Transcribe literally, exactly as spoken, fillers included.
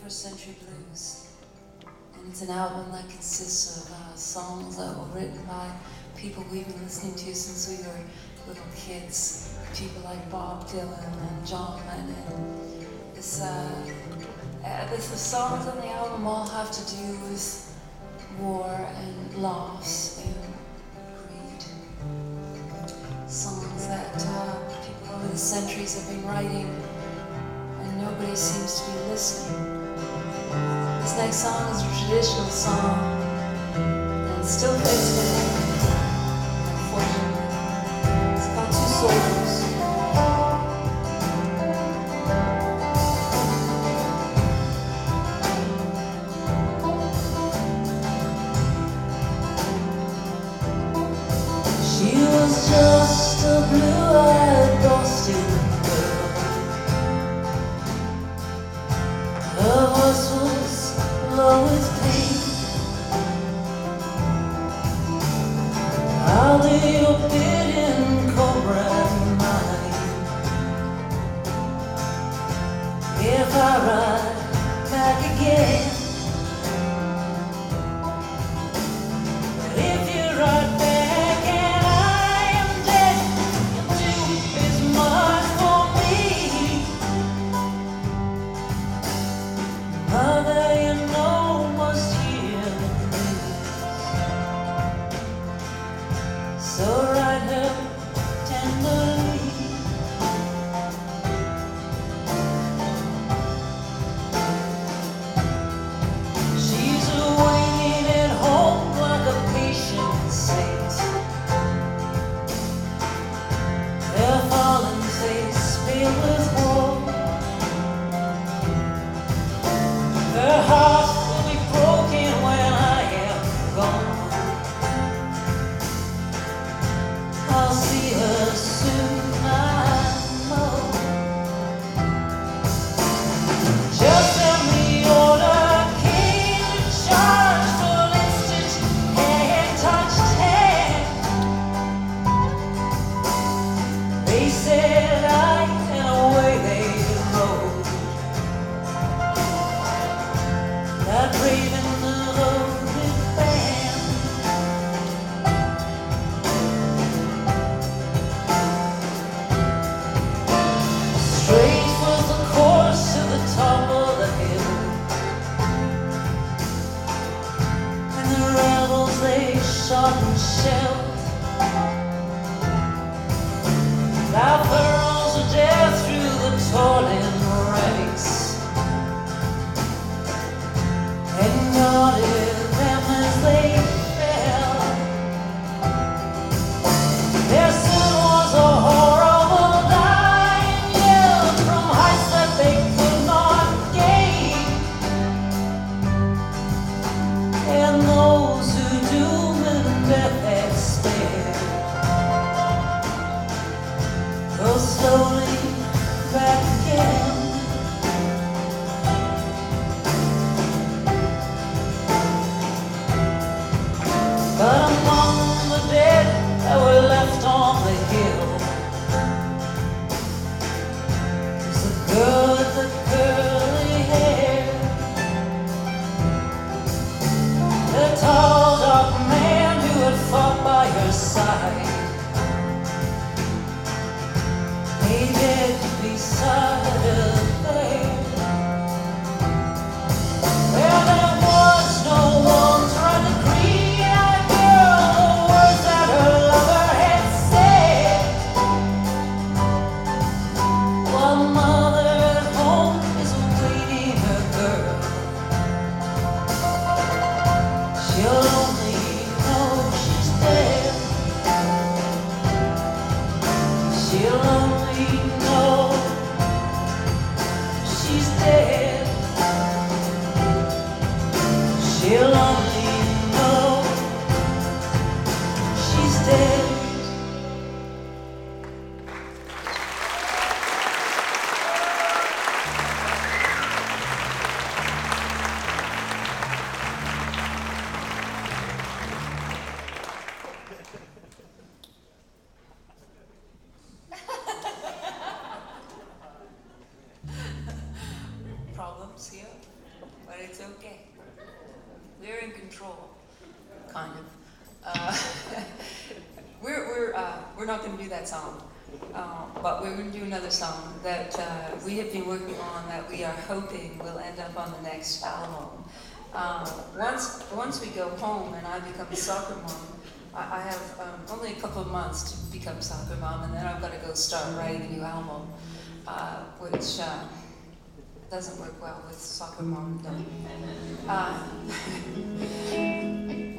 twenty-first Century Blues. And it's an album that consists of uh, songs that were written by people we've been listening to since we were little kids. People like Bob Dylan and John Lennon. This, uh, uh, this, the songs on the album all have to do with war and loss and greed. Songs that uh, people over the centuries have been writing and nobody seems to be listening. This next song is a traditional song and still fits today, unfortunately. It's about two soldiers. She was just a blue-eyed Boston girl. Her voice was low with pain. I'll do your bidding, Cobra mine. If I ride back again, but if you ride back and I am dead, you'll do as much for me. Mother, you know, must hear this. So ride her tenderly. She's waiting at home like a patient saint. Her fallen face filled with woe. Her heart will be broken when I am gone. I'll see her soon, I know. Just tell me order, king in charge, full instant, hand touched hand. They said I, and away they rode. That raven loaded band. Straight was the course to the top of the hill, and the rebels they shot and shelled. Now furrows of death through the toiling ranks, and guarded them as they fell. There soon was a horrible dying yell from heights that they could not gain, and those who doom and death had spared go slowly back again. But among the dead that were left on the hill was the girl with the curly hair, the tall dark man who had fought by her side. He did beside her there. Well, there was no one trying to greet that girl, the words that her lover had said. While mother at home is awaiting her girl, she'll only know she's dead. She'll only know she's dead. She'll only know she's dead. Problems here? but it's okay. We're in control, kind of. Uh, we're we're uh, we're not going to do that song, uh, but we're going to do another song that uh, we have been working on that we are hoping will end up on the next album. Uh, once once we go home and I become a soccer mom, I, I have um, only a couple of months to become soccer mom, and then I've got to go start writing a new album, uh, which uh, doesn't work well with soccer mom. Uh,